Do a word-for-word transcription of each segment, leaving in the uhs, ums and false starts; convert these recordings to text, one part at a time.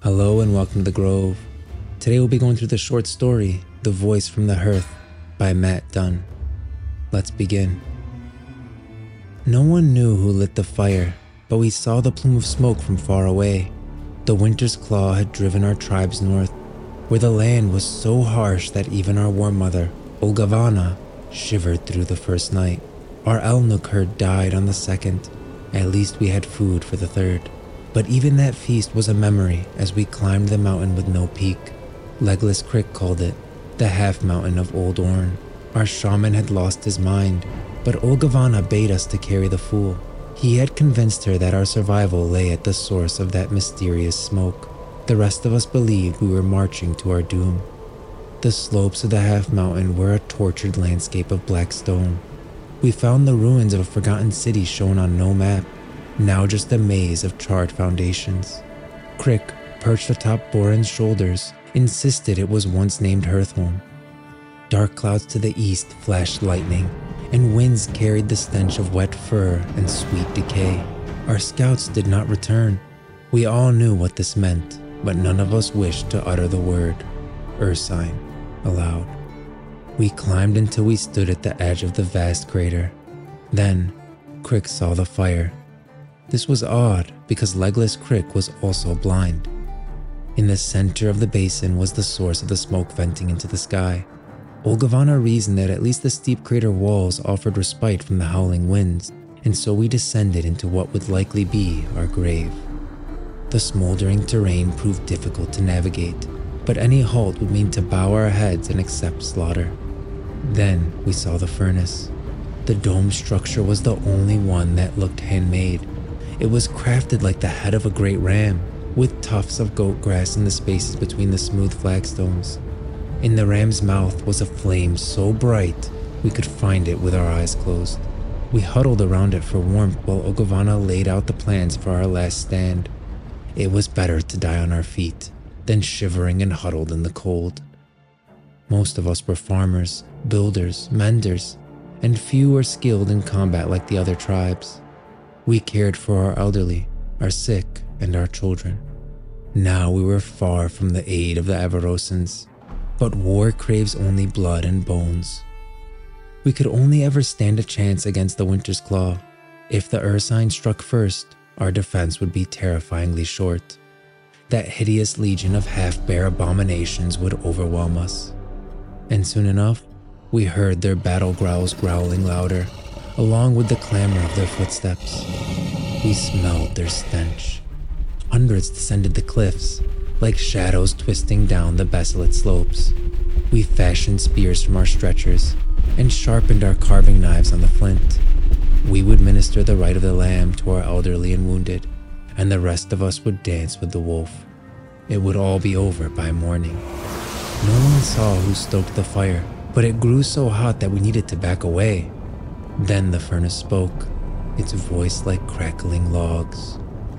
Hello and welcome to The Grove. Today we'll be going through the short story, The Voice from the Hearth by Matt Dunn. Let's begin. No one knew who lit the fire, but we saw the plume of smoke from far away. The winter's claw had driven our tribes north, where the land was so harsh that even our war mother, Olgavana, shivered through the first night. Our Elnuk herd died on the second. At least we had food for the third. But even that feast was a memory as we climbed the mountain with no peak. Legless Crick called it the half mountain of Old Orn. Our shaman had lost his mind, but Olgavana bade us to carry the fool. He had convinced her that our survival lay at the source of that mysterious smoke. The rest of us believed we were marching to our doom. The slopes of the half mountain were a tortured landscape of black stone. We found the ruins of a forgotten city shown on no map, now just a maze of charred foundations. Crick, perched atop Boren's shoulders, insisted it was once named Hearthhome. Dark clouds to the east flashed lightning, and winds carried the stench of wet fur and sweet decay. Our scouts did not return. We all knew what this meant, but none of us wished to utter the word, Ursine, aloud. We climbed until we stood at the edge of the vast crater. Then, Crick saw the fire. This was odd because Legless Crick was also blind. In the center of the basin was the source of the smoke venting into the sky. Olgavana reasoned that at least the steep crater walls offered respite from the howling winds, and so we descended into what would likely be our grave. The smoldering terrain proved difficult to navigate, but any halt would mean to bow our heads and accept slaughter. Then we saw the furnace. The dome structure was the only one that looked handmade. It was crafted like the head of a great ram, with tufts of goat grass in the spaces between the smooth flagstones. In the ram's mouth was a flame so bright we could find it with our eyes closed. We huddled around it for warmth while Olgavana laid out the plans for our last stand. It was better to die on our feet than shivering and huddled in the cold. Most of us were farmers, builders, menders, and few were skilled in combat like the other tribes. We cared for our elderly, our sick, and our children. Now we were far from the aid of the Avarosans, but war craves only blood and bones. We could only ever stand a chance against the Winter's Claw. If the Ursine struck first, our defense would be terrifyingly short. That hideous legion of half-bear abominations would overwhelm us. And soon enough, we heard their battle growls growling louder, along with the clamor of their footsteps. We smelled their stench. Hundreds descended the cliffs, like shadows twisting down the desolate slopes. We fashioned spears from our stretchers and sharpened our carving knives on the flint. We would minister the rite of the lamb to our elderly and wounded, and the rest of us would dance with the wolf. It would all be over by morning. No one saw who stoked the fire, but it grew so hot that we needed to back away. Then the furnace spoke, its voice like crackling logs.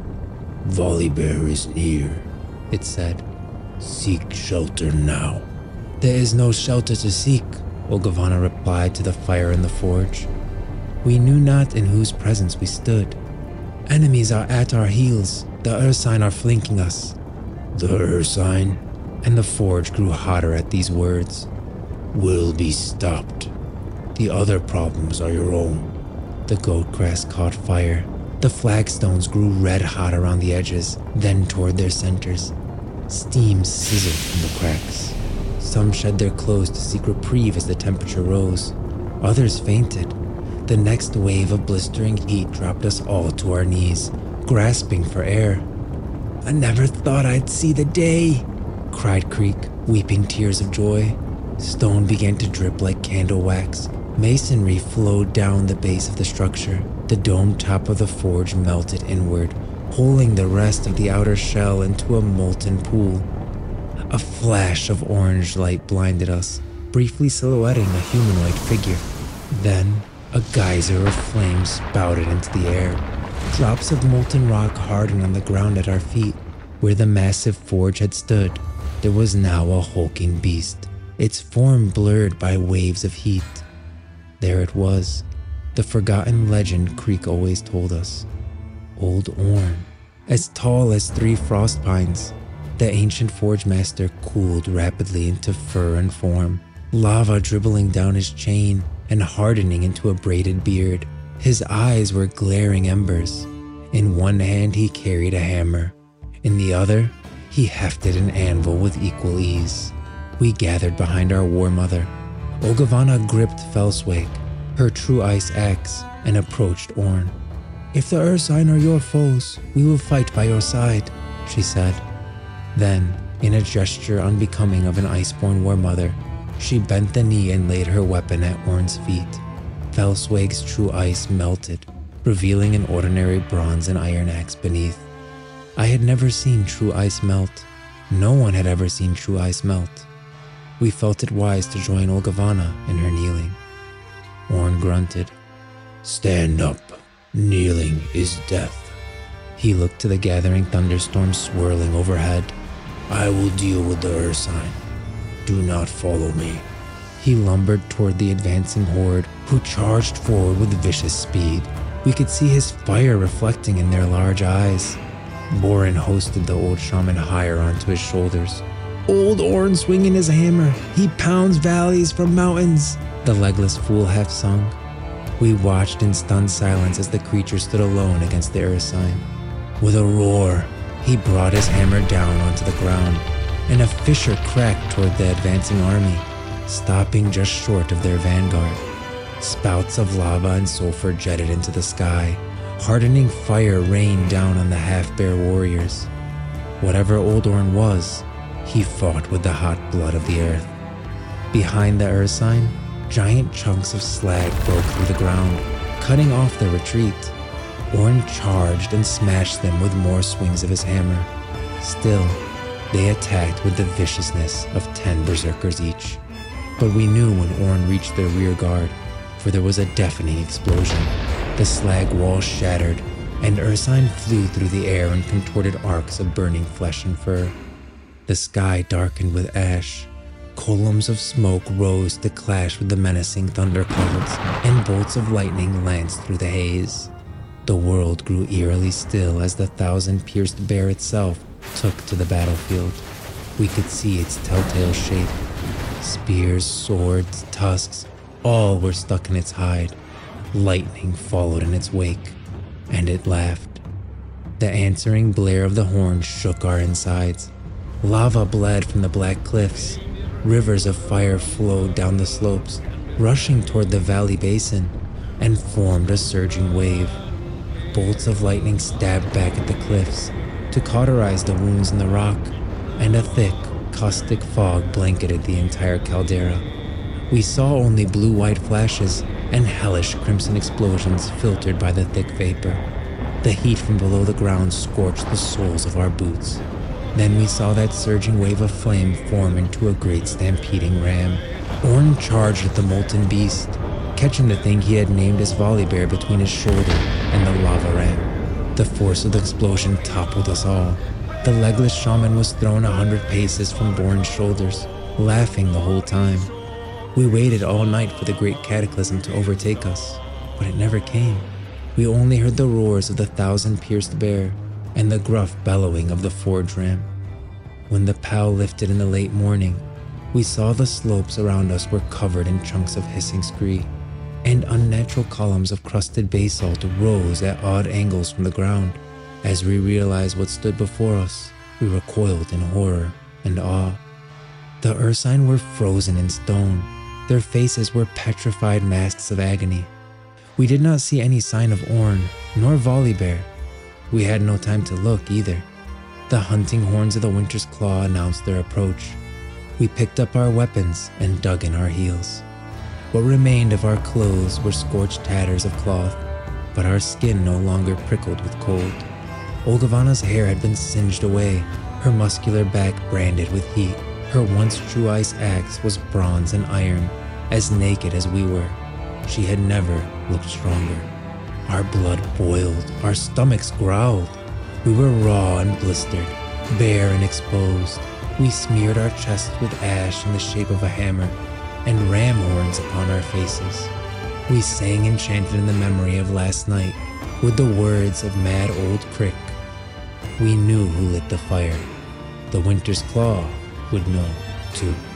"Volibear is near," it said. "Seek shelter now." "There is no shelter to seek," Olgavana replied to the fire in the forge. We knew not in whose presence we stood. "Enemies are at our heels. The Ursine are flanking us." "The Ursine?" And the forge grew hotter at these words. "Will be stopped. The other problems are your own." The goat grass caught fire. The flagstones grew red hot around the edges, then toward their centers. Steam sizzled from the cracks. Some shed their clothes to seek reprieve as the temperature rose. Others fainted. The next wave of blistering heat dropped us all to our knees, grasping for air. "I never thought I'd see the day," cried Creek, weeping tears of joy. Stone began to drip like candle wax. Masonry flowed down the base of the structure. The dome top of the forge melted inward, pulling the rest of the outer shell into a molten pool. A flash of orange light blinded us, briefly silhouetting a humanoid figure. Then, a geyser of flames spouted into the air. Drops of molten rock hardened on the ground at our feet. Where the massive forge had stood, there was now a hulking beast, its form blurred by waves of heat. There it was, the forgotten legend Creek always told us. Old Orn, as tall as three frost pines. The ancient Forge Master cooled rapidly into fur and form, lava dribbling down his chain and hardening into a braided beard. His eyes were glaring embers. In one hand he carried a hammer. In the other, he hefted an anvil with equal ease. We gathered behind our war mother. Olgivanna gripped Felswig, her true ice axe, and approached Orn. "If the Ursine are your foes, we will fight by your side," she said. Then, in a gesture unbecoming of an iceborn war mother, she bent the knee and laid her weapon at Orn's feet. Felswig's true ice melted, revealing an ordinary bronze and iron axe beneath. I had never seen true ice melt. No one had ever seen true ice melt. We felt it wise to join Olgivanna in her kneeling. Orn grunted. "Stand up. Kneeling is death." He looked to the gathering thunderstorm swirling overhead. "I will deal with the Ursine. Do not follow me." He lumbered toward the advancing horde, who charged forward with vicious speed. We could see his fire reflecting in their large eyes. Borin hosted the old shaman higher onto his shoulders. "Old Orn swinging his hammer. He pounds valleys from mountains," the legless fool half-sung. We watched in stunned silence as the creature stood alone against the Ursine. With a roar, he brought his hammer down onto the ground, and a fissure cracked toward the advancing army, stopping just short of their vanguard. Spouts of lava and sulfur jetted into the sky. Hardening fire rained down on the half-bear warriors. Whatever Old Orn was, he fought with the hot blood of the earth. Behind the Ursine, giant chunks of slag broke through the ground, cutting off their retreat. Orn charged and smashed them with more swings of his hammer. Still, they attacked with the viciousness of ten berserkers each. But we knew when Orn reached their rear guard, for there was a deafening explosion. The slag wall shattered, and Ursine flew through the air in contorted arcs of burning flesh and fur. The sky darkened with ash. Columns of smoke rose to clash with the menacing thunder clouds, and bolts of lightning lanced through the haze. The world grew eerily still as the thousand-pierced bear itself took to the battlefield. We could see its telltale shape. Spears, swords, tusks, all were stuck in its hide. Lightning followed in its wake, and it laughed. The answering blare of the horn shook our insides. Lava bled from the black cliffs. Rivers of fire flowed down the slopes, rushing toward the valley basin, and formed a surging wave. Bolts of lightning stabbed back at the cliffs to cauterize the wounds in the rock, and a thick, caustic fog blanketed the entire caldera. We saw only blue-white flashes and hellish crimson explosions filtered by the thick vapor. The heat from below the ground scorched the soles of our boots. Then we saw that surging wave of flame form into a great stampeding ram. Orn charged at the molten beast, catching the thing he had named as Volibear between his shoulder and the lava ram. The force of the explosion toppled us all. The legless shaman was thrown a hundred paces from Borin's shoulders, laughing the whole time. We waited all night for the great cataclysm to overtake us, but it never came. We only heard the roars of the thousand-pierced bear and the gruff bellowing of the forge ram. When the pow lifted in the late morning, we saw the slopes around us were covered in chunks of hissing scree, and unnatural columns of crusted basalt rose at odd angles from the ground. As we realized what stood before us, we recoiled in horror and awe. The Ursine were frozen in stone. Their faces were petrified masks of agony. We did not see any sign of Orn, nor Volibear. We had no time to look either. The hunting horns of the Winter's Claw announced their approach. We picked up our weapons and dug in our heels. What remained of our clothes were scorched tatters of cloth, but our skin no longer prickled with cold. Olgivanna's hair had been singed away, her muscular back branded with heat. Her once true ice axe was bronze and iron, as naked as we were. She had never looked stronger. Our blood boiled, our stomachs growled. We were raw and blistered, bare and exposed. We smeared our chests with ash in the shape of a hammer, and ram horns upon our faces. We sang enchanted in the memory of last night, with the words of mad old Crick. We knew who lit the fire. the Winter's Claw would know too.